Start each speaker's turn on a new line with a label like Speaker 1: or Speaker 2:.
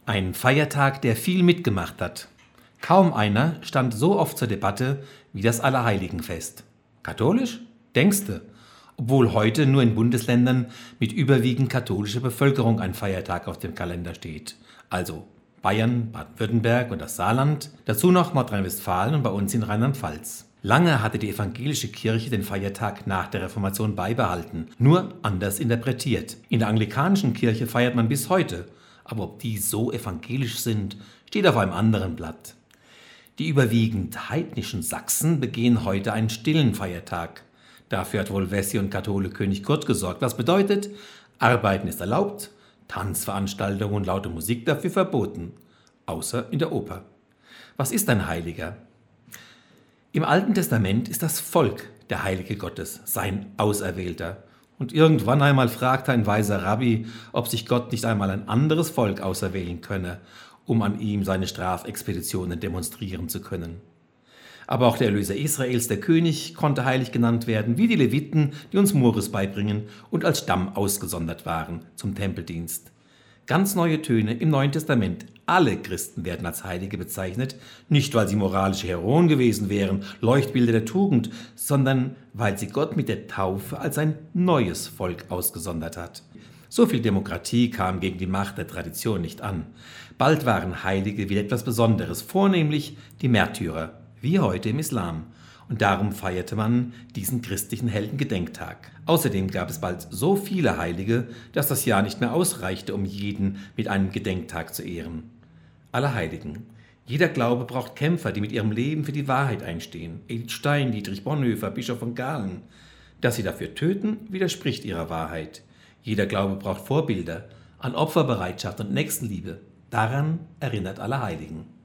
Speaker 1: Ein Feiertag, der viel mitgemacht hat. Kaum einer stand so oft zur Debatte wie das Allerheiligenfest. Katholisch? Denkste. Obwohl heute nur in Bundesländern mit überwiegend katholischer Bevölkerung ein Feiertag auf dem Kalender steht. Also Bayern, Baden-Württemberg und das Saarland, dazu noch Nordrhein-Westfalen und bei uns in Rheinland-Pfalz. Lange hatte die evangelische Kirche den Feiertag nach der Reformation beibehalten, nur anders interpretiert. In der anglikanischen Kirche feiert man bis heute, aber ob die so evangelisch sind, steht auf einem anderen Blatt. Die überwiegend heidnischen Sachsen begehen heute einen stillen Feiertag. Dafür hat wohl Wessi und Kathole König Kurt gesorgt, was bedeutet, Arbeiten ist erlaubt, Tanzveranstaltungen und laute Musik dafür verboten, außer in der Oper. Was ist ein Heiliger? Im Alten Testament ist das Volk der Heilige Gottes, sein Auserwählter. Und irgendwann einmal fragte ein weiser Rabbi, ob sich Gott nicht einmal ein anderes Volk auserwählen könne, um an ihm seine Strafexpeditionen demonstrieren zu können. Aber auch der Erlöser Israels, der König, konnte heilig genannt werden, wie die Leviten, die uns Mores beibringen und als Stamm ausgesondert waren zum Tempeldienst. Ganz neue Töne im Neuen Testament. Alle Christen werden als Heilige bezeichnet, nicht weil sie moralische Heroen gewesen wären, Leuchtbilder der Tugend, sondern weil sie Gott mit der Taufe als ein neues Volk ausgesondert hat. So viel Demokratie kam gegen die Macht der Tradition nicht an. Bald waren Heilige wieder etwas Besonderes, vornehmlich die Märtyrer, wie heute im Islam. Und darum feierte man diesen christlichen Heldengedenktag. Außerdem gab es bald so viele Heilige, dass das Jahr nicht mehr ausreichte, um jeden mit einem Gedenktag zu ehren. Allerheiligen. Jeder Glaube braucht Kämpfer, die mit ihrem Leben für die Wahrheit einstehen. Edith Stein, Dietrich Bonhoeffer, Bischof von Galen. Dass sie dafür töten, widerspricht ihrer Wahrheit. Jeder Glaube braucht Vorbilder an Opferbereitschaft und Nächstenliebe. Daran erinnert Allerheiligen.